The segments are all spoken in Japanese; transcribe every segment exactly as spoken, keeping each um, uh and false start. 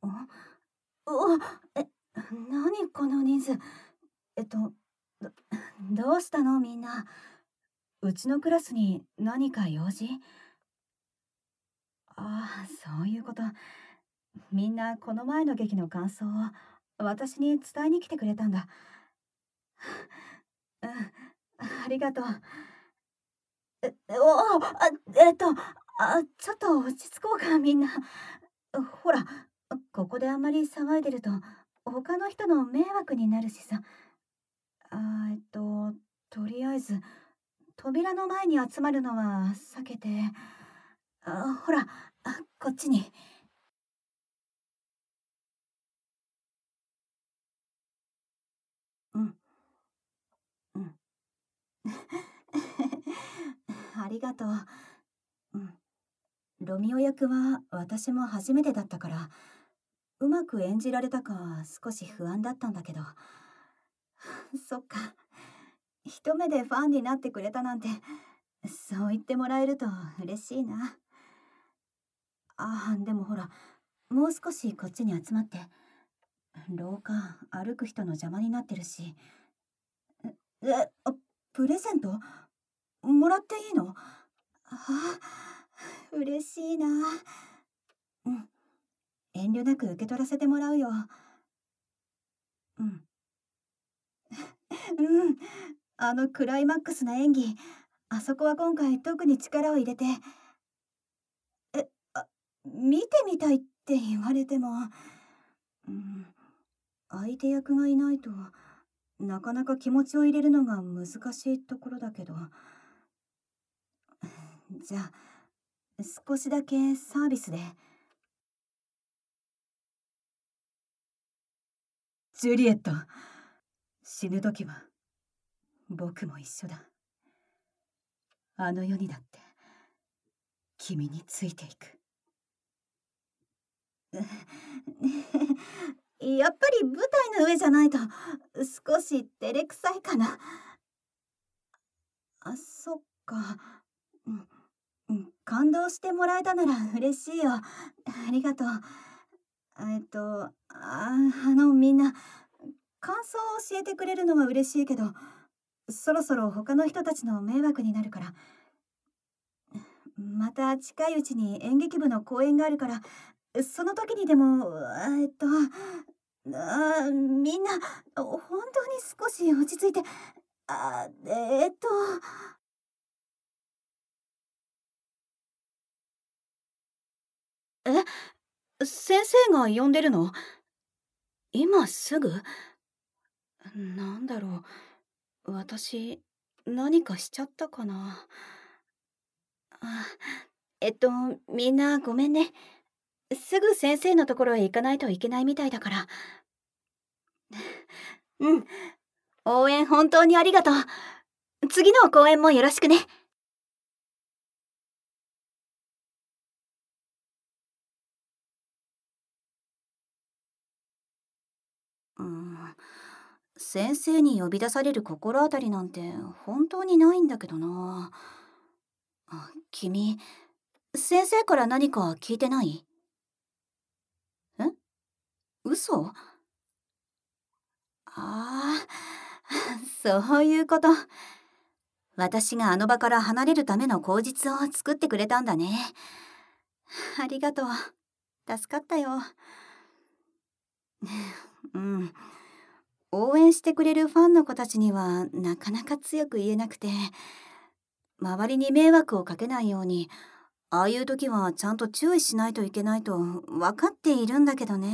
うわ、え、何この人数。えっと、どどうしたのみんな。うちのクラスに何か用事？ああ、そういうこと。みんなこの前の劇の感想を私に伝えに来てくれたんだ。うん、ありがとう。え、おお、あ、えっと、あ、ちょっと落ち着こうか、みんな。ほら、ここであんまり騒いでると、他の人の迷惑になるしさ。あ、えっと、とりあえず、扉の前に集まるのは避けて、あ、ほら、あ、こっちに。うん、うん。ありがとう。うん。ロミオ役は私も初めてだったから、うまく演じられたか少し不安だったんだけど。そっか。一目でファンになってくれたなんて、そう言ってもらえると嬉しいな。ああ、でもほら、もう少しこっちに集まって。廊下、歩く人の邪魔になってるし。え、あ、プレゼントもらっていいの？ああ、嬉しいな。うん、遠慮なく受け取らせてもらうよ。うん。うん。あのクライマックスな演技、あそこは今回特に力を入れて。え、あ、見てみたいって言われても、うん、相手役がいないと、なかなか気持ちを入れるのが難しいところだけど。じゃあ、少しだけサービスで。ジュリエット、死ぬ時は僕も一緒だ。あの世にだって君についていく。やっぱり舞台の上じゃないと少し照れくさいかな。あ、そっか。うん、うん、感動してもらえたなら嬉しいよ。ありがとう。えっと、あ、あのみんな、感想を教えてくれるのは嬉しいけど、そろそろ他の人たちの迷惑になるから。また近いうちに演劇部の公演があるから、その時にでも、えっと、あ、みんな、本当に少し落ち着いて、あ、えっと、え、先生が呼んでるの？今すぐ？なんだろう、私、何かしちゃったかな。あ、えっと、みんなごめんね。すぐ先生のところへ行かないといけないみたいだから。うん、応援本当にありがとう。次の公演もよろしくね。うん、先生に呼び出される心当たりなんて本当にないんだけどな。あ、君、先生から何か聞いてない？え、嘘？ああ、そういうこと。私があの場から離れるための口実を作ってくれたんだね。ありがとう。助かったよ。うん。応援してくれるファンの子たちにはなかなか強く言えなくて、周りに迷惑をかけないように、ああいう時はちゃんと注意しないといけないと分かっているんだけどね。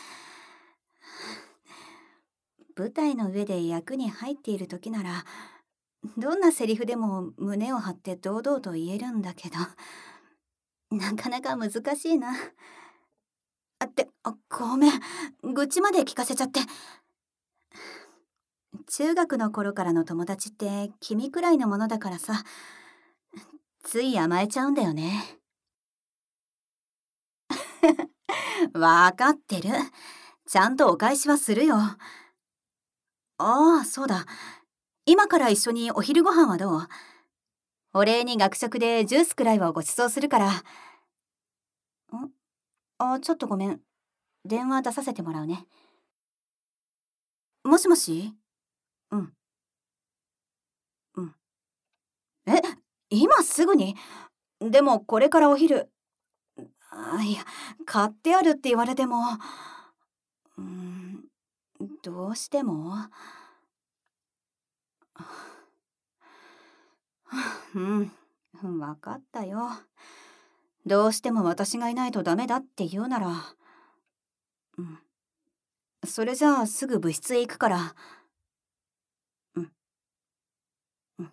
舞台の上で役に入っている時なら、どんなセリフでも胸を張って堂々と言えるんだけど、なかなか難しいな。あって、あ、ごめん。愚痴まで聞かせちゃって。中学の頃からの友達って君くらいのものだからさ、つい甘えちゃうんだよね。わかってる。ちゃんとお返しはするよ。ああ、そうだ。今から一緒にお昼ご飯はどう？お礼に学食でジュースくらいはご馳走するから。ん、あ、ちょっとごめん。 電話出させてもらうね。もしもし。うん。うん。え、今すぐに？でもこれからお昼。あ、いや、買ってあるって言われても。うーん、どうしても。うん、わかったよ。どうしても私がいないとダメだって言うなら。うん。それじゃあすぐ部室へ行くから。うん。うん。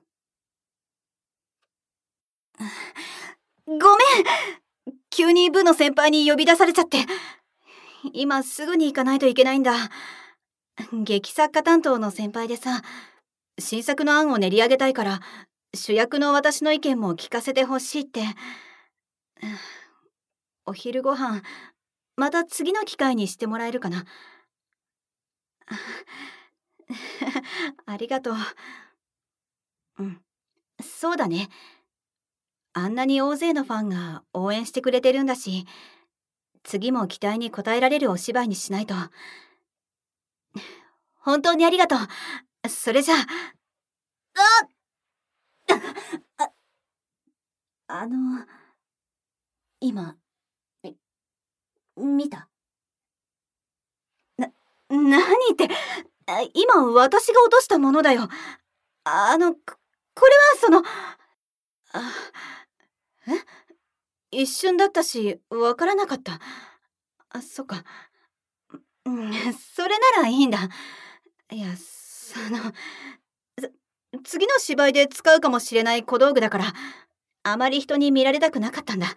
ごめん、急に部の先輩に呼び出されちゃって。今すぐに行かないといけないんだ。劇作家担当の先輩でさ、新作の案を練り上げたいから主役の私の意見も聞かせてほしいって。お昼ご飯また次の機会にしてもらえるかな。ありがとう。うん、そうだね。あんなに大勢のファンが応援してくれてるんだし、次も期待に応えられるお芝居にしないと。本当にありがとう。それじゃあ。あああの今み見た？な何って、あ今私が落としたものだよ。あのここれはそのあえ一瞬だったしわからなかった。あ、そっか。うん、それならいいんだ。いや、そのつ次の芝居で使うかもしれない小道具だから、あまり人に見られたくなかったんだ。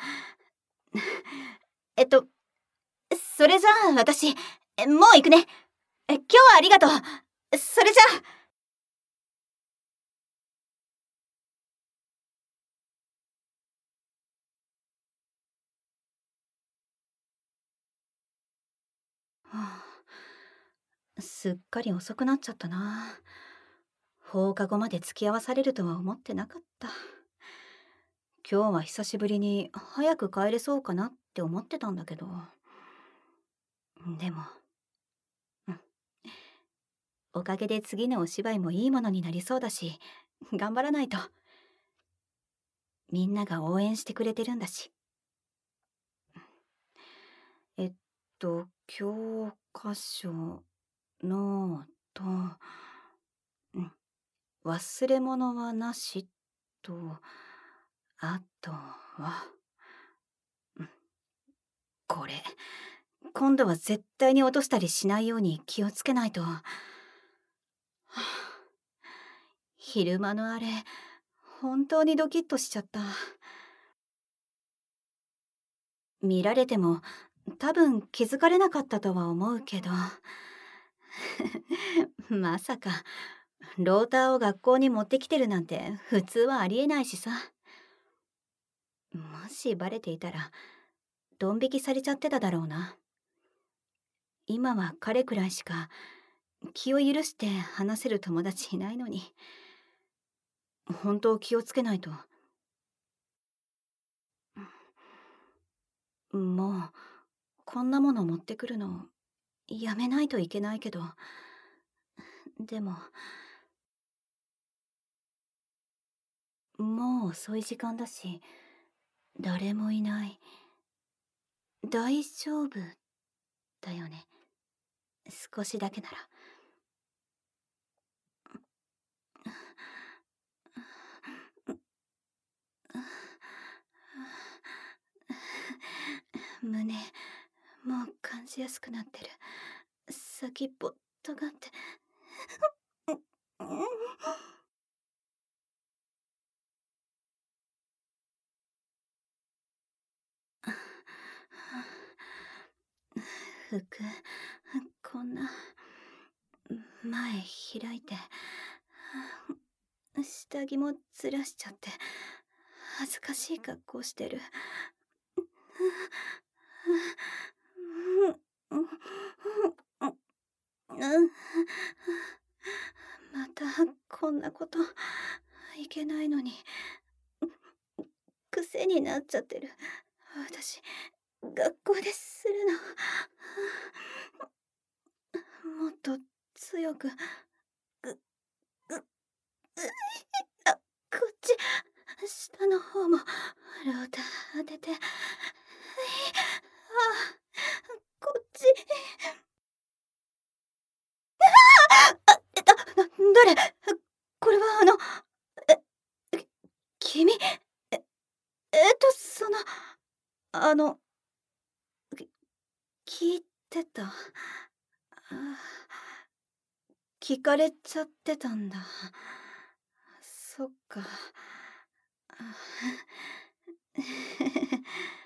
えっとそれじゃあ私えもう行くね。え今日はありがとう。それじゃあ。はあ、すっかり遅くなっちゃったな。放課後まで付き合わされるとは思ってなかった。今日は久しぶりに早く帰れそうかなって思ってたんだけど。でも、うん、おかげで次のお芝居もいいものになりそうだし、頑張らないと。みんなが応援してくれてるんだし。えっと、教科書ノート、うん、忘れ物はなしと、あとは、うん、これ、今度は絶対に落としたりしないように気をつけないと。はあ、昼間のあれ、本当にドキッとしちゃった。見られても多分気づかれなかったとは思うけどまさかローターを学校に持ってきてるなんて普通はありえないしさ。もしバレていたらドン引きされちゃってただろうな。今は彼くらいしか気を許して話せる友達いないのに。本当気をつけないと。もうこんなもの持ってくるのやめないといけないけど、でももう遅い時間だし誰もいない。大丈夫だよね、少しだけなら。胸もう感じやすくなってる。先っぽ尖って服こんな前開いて下着もずらしちゃって恥ずかしい格好してる。またこんなこといけないのに癖になっちゃってる。私学校でするの。もっと強く。ぐ、ぐ、うあ、こっち。下の方も、ローター当てて。はい。あ、こっち。あ、えっと、な、誰？これはあの、え、き君？え、えっと、その、あの、き聞いてた。あ、聞かれちゃってたんだ。そっか。あ